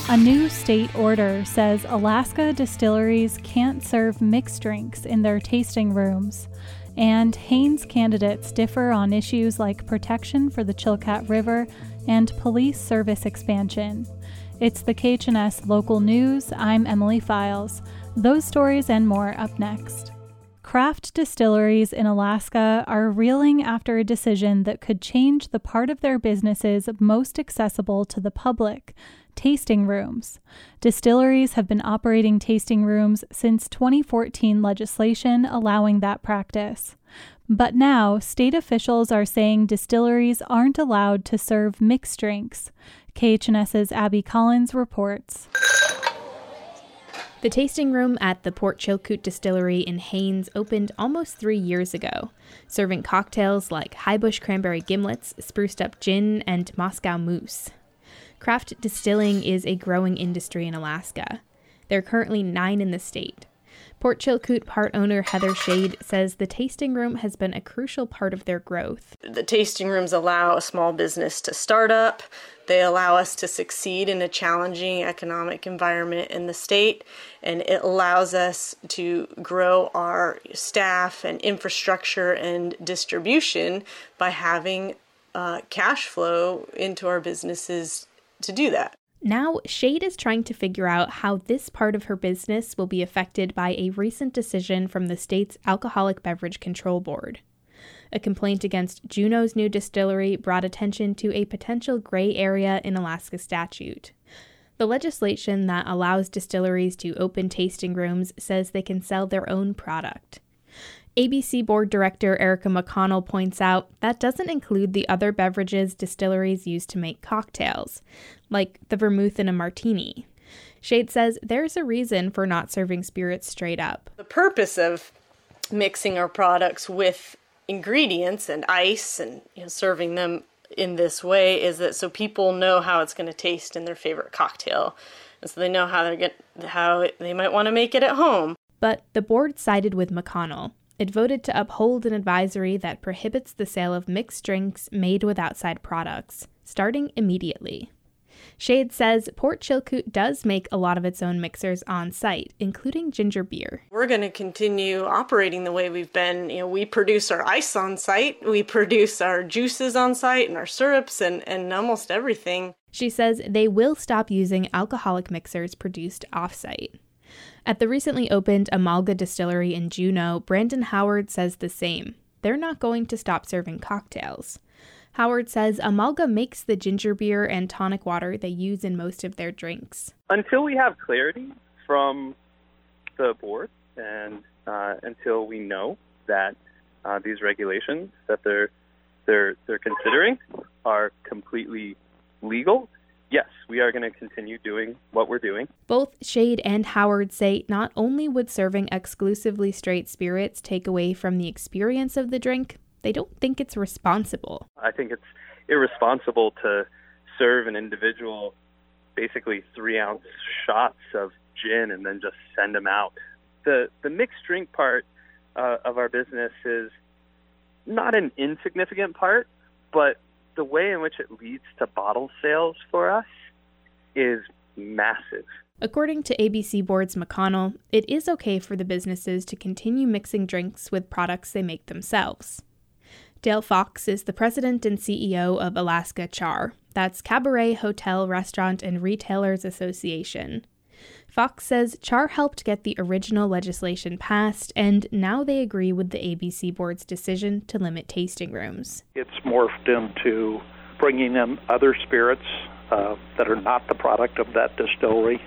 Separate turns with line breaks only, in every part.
A new state order says Alaska distilleries can't serve mixed drinks in their tasting rooms, and Haines candidates differ on issues like protection for the Chilkat River and police service expansion. It's the KHNS Local News. I'm Emily Files. Those stories and more up next. Craft distilleries in Alaska are reeling after a decision that could change the part of their businesses most accessible to the public: tasting rooms. Distilleries have been operating tasting rooms since 2014 legislation allowing that practice. But now, state officials are saying distilleries aren't allowed to serve mixed drinks. KHNS's Abby Collins reports.
The tasting room at the Port Chilkoot Distillery in Haines opened almost 3 years ago, serving cocktails like Highbush Cranberry Gimlets, Spruced Up Gin, and Moscow Moose. Craft distilling is a growing industry in Alaska. There are currently 9 in the state. Port Chilkoot part owner Heather Shade says the tasting room has been a crucial part of their growth.
The tasting rooms allow a small business to start up. They allow us to succeed in a challenging economic environment in the state, and it allows us to grow our staff and infrastructure and distribution by having cash flow into our businesses to do that.
Now, Shade is trying to figure out how this part of her business will be affected by a recent decision from the state's Alcoholic Beverage Control Board. A complaint against Juneau's new distillery brought attention to a potential gray area in Alaska statute. The legislation that allows distilleries to open tasting rooms says they can sell their own product. ABC Board Director Erica McConnell points out that doesn't include the other beverages distilleries use to make cocktails, like the vermouth in a martini. Shade says there's a reason for not serving spirits straight up.
The purpose of mixing our products with ingredients and ice and serving them in this way is that so people know how it's going to taste in their favorite cocktail, and so they know how they might want to make it at home.
But the board sided with McConnell. It voted to uphold an advisory that prohibits the sale of mixed drinks made with outside products, starting immediately. Shade says Port Chilkoot does make a lot of its own mixers on site, including ginger beer.
We're going to continue operating the way we've been. We produce our ice on site, we produce our juices on site and our syrups and almost everything.
She says they will stop using alcoholic mixers produced off-site. At the recently opened Amalga Distillery in Juneau, Brandon Howard says the same. They're not going to stop serving cocktails. Howard says Amalga makes the ginger beer and tonic water they use in most of their drinks.
Until we have clarity from the board and until we know that these regulations that they're considering are completely legal, yes, we are going to continue doing what we're doing.
Both Shade and Howard say not only would serving exclusively straight spirits take away from the experience of the drink, they don't think it's responsible.
I think it's irresponsible to serve an individual basically 3-ounce shots of gin and then just send them out. The mixed drink part of our business is not an insignificant part, but the way in which it leads to bottle sales for us is massive.
According to ABC Board's McConnell, it is okay for the businesses to continue mixing drinks with products they make themselves. Dale Fox is the president and CEO of Alaska Char. That's Cabaret, Hotel, Restaurant, and Retailers Association. Fox says Char helped get the original legislation passed, and now they agree with the ABC Board's decision to limit tasting rooms.
It's morphed into bringing in other spirits that are not the product of that distillery,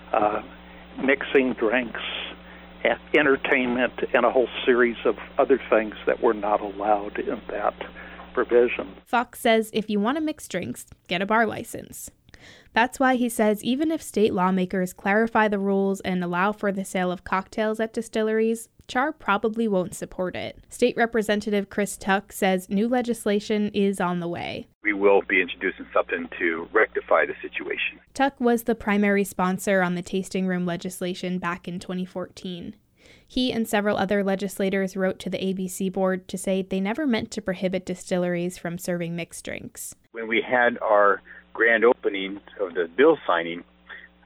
mixing drinks, entertainment, and a whole series of other things that were not allowed in that provision.
Fox says if you want to mix drinks, get a bar license. That's why he says even if state lawmakers clarify the rules and allow for the sale of cocktails at distilleries, Char probably won't support it. State Representative Chris Tuck says new legislation is on the way.
We will be introducing something to rectify the situation.
Tuck was the primary sponsor on the tasting room legislation back in 2014. He and several other legislators wrote to the ABC Board to say they never meant to prohibit distilleries from serving mixed drinks.
When we had our grand opening of the bill signing,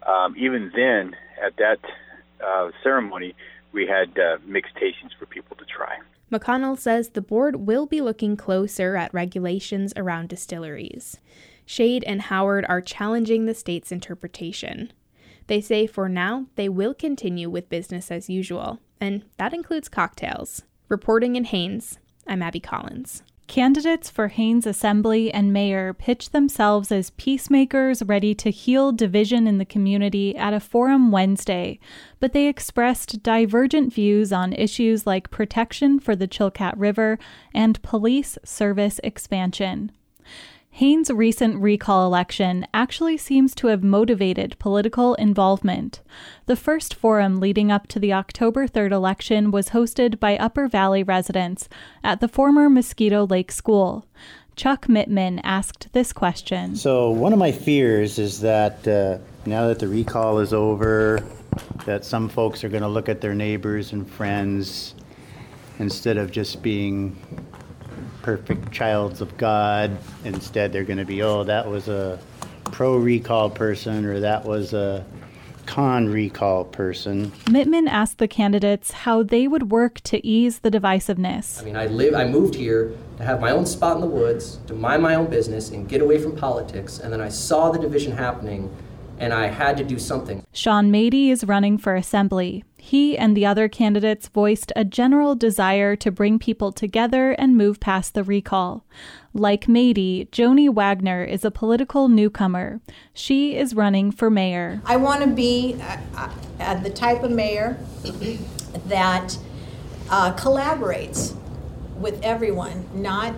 Even then, at that ceremony, we had mixed tastings for people to try.
McConnell says the board will be looking closer at regulations around distilleries. Shade and Howard are challenging the state's interpretation. They say for now, they will continue with business as usual, and that includes cocktails. Reporting in Haines, I'm Abby Collins.
Candidates for Haines Assembly and Mayor pitched themselves as peacemakers ready to heal division in the community at a forum Wednesday, but they expressed divergent views on issues like protection for the Chilkat River and police service expansion. Haines' recent recall election actually seems to have motivated political involvement. The first forum leading up to the October 3rd election was hosted by Upper Valley residents at the former Mosquito Lake School. Chuck Mittman asked this question.
So one of my fears is that now that the recall is over, that some folks are going to look at their neighbors and friends instead of just being perfect childs of God. Instead, they're going to be, oh, that was a pro-recall person or that was a con-recall person.
Mittman asked the candidates how they would work to ease the divisiveness.
I mean, I moved here to have my own spot in the woods, to mind my own business and get away from politics, and then I saw the division happening, and I had to do something.
Sean Mady is running for assembly. He and the other candidates voiced a general desire to bring people together and move past the recall. Like Mady, Joni Wagner is a political newcomer. She is running for mayor.
I want to be the type of mayor that collaborates with everyone, not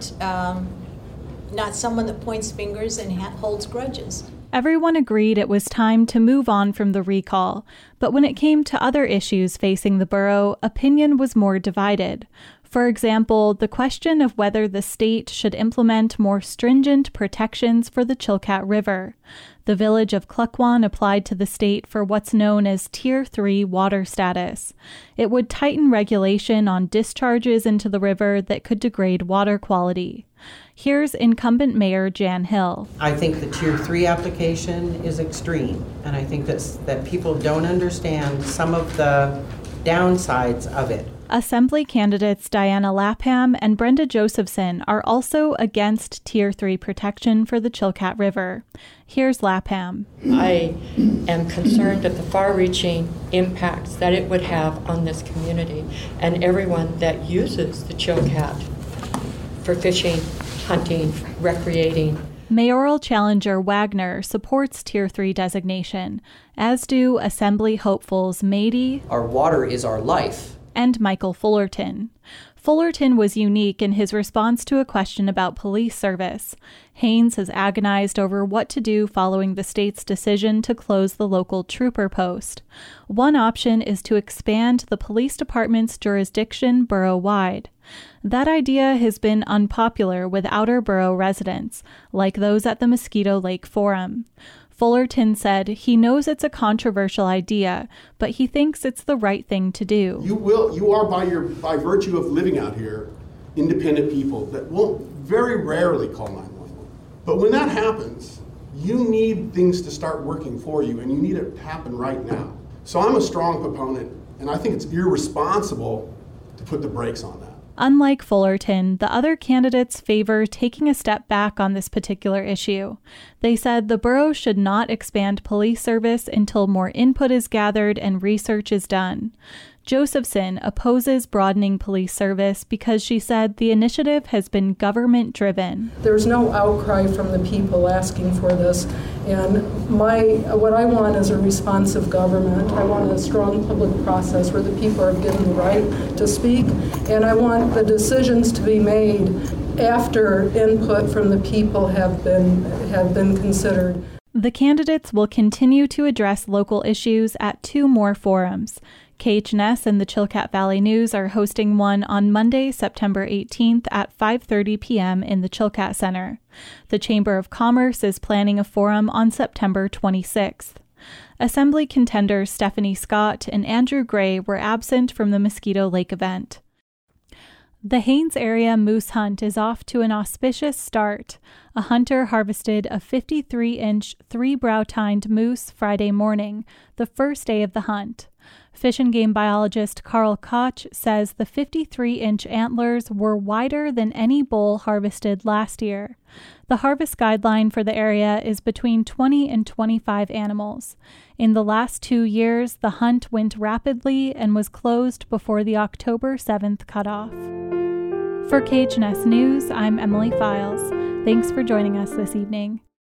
someone that points fingers and holds grudges.
Everyone agreed it was time to move on from the recall, but when it came to other issues facing the borough, opinion was more divided. For example, the question of whether the state should implement more stringent protections for the Chilkat River. The village of Klukwan applied to the state for what's known as Tier 3 water status. It would tighten regulation on discharges into the river that could degrade water quality. Here's incumbent Mayor Jan Hill.
I think the Tier 3 application is extreme, and I think that people don't understand some of the downsides of it.
Assembly candidates Diana Lapham and Brenda Josephson are also against Tier 3 protection for the Chilkat River. Here's Lapham.
I am concerned at the far-reaching impacts that it would have on this community and everyone that uses the Chilkat for fishing, hunting, recreating.
Mayoral challenger Wagner supports Tier 3 designation, as do Assembly hopefuls Mady.
Our water is our life.
And Michael Fullerton. Fullerton was unique in his response to a question about police service. Haines has agonized over what to do following the state's decision to close the local trooper post. One option is to expand the police department's jurisdiction borough-wide. That idea has been unpopular with outer borough residents, like those at the Mosquito Lake Forum. Fullerton said he knows it's a controversial idea, but he thinks it's the right thing to do.
You are by virtue of living out here, independent people that will very rarely call 911. But when that happens, you need things to start working for you, and you need it to happen right now. So I'm a strong proponent, and I think it's irresponsible to put the brakes on that.
Unlike Fullerton, the other candidates favor taking a step back on this particular issue. They said the borough should not expand police service until more input is gathered and research is done. Josephson opposes broadening police service because she said the initiative has been government-driven.
There's no outcry from the people asking for this, and what I want is a responsive government. I want a strong public process where the people are given the right to speak, and I want the decisions to be made after input from the people have been considered.
The candidates will continue to address local issues at 2 more forums. KHNS and the Chilkat Valley News are hosting one on Monday, September 18th at 5:30 p.m. in the Chilkat Center. The Chamber of Commerce is planning a forum on September 26th. Assembly contenders Stephanie Scott and Andrew Gray were absent from the Mosquito Lake event. The Haines area moose hunt is off to an auspicious start. A hunter harvested a 53-inch 3-brow-tined moose Friday morning, the first day of the hunt. Fish and Game biologist Carl Koch says the 53-inch antlers were wider than any bull harvested last year. The harvest guideline for the area is between 20 and 25 animals. In the last 2 years, the hunt went rapidly and was closed before the October 7th cutoff. For KHNS News, I'm Emily Files. Thanks for joining us this evening.